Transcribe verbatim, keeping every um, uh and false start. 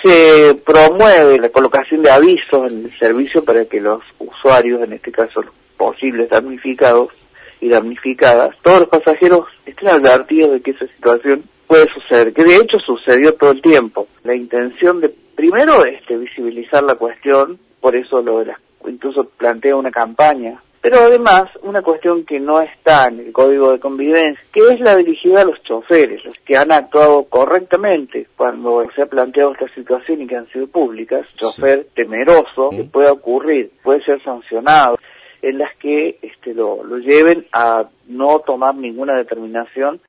Se promueve la colocación de avisos en el servicio para que los usuarios, en este caso los posibles damnificados y damnificadas, todos los pasajeros estén advertidos de que esa situación puede suceder, que de hecho sucedió todo el tiempo. La intención de, primero, este, visibilizar la cuestión, por eso lo de las, incluso plantea una campaña, pero además una cuestión que no está en el Código de Convivencia, que es la dirigida a los choferes, los que han actuado correctamente cuando se ha planteado esta situación y que han sido públicas, chofer temeroso, que pueda ocurrir, puede ser sancionado, en las que este, lo, lo lleven a no tomar ninguna determinación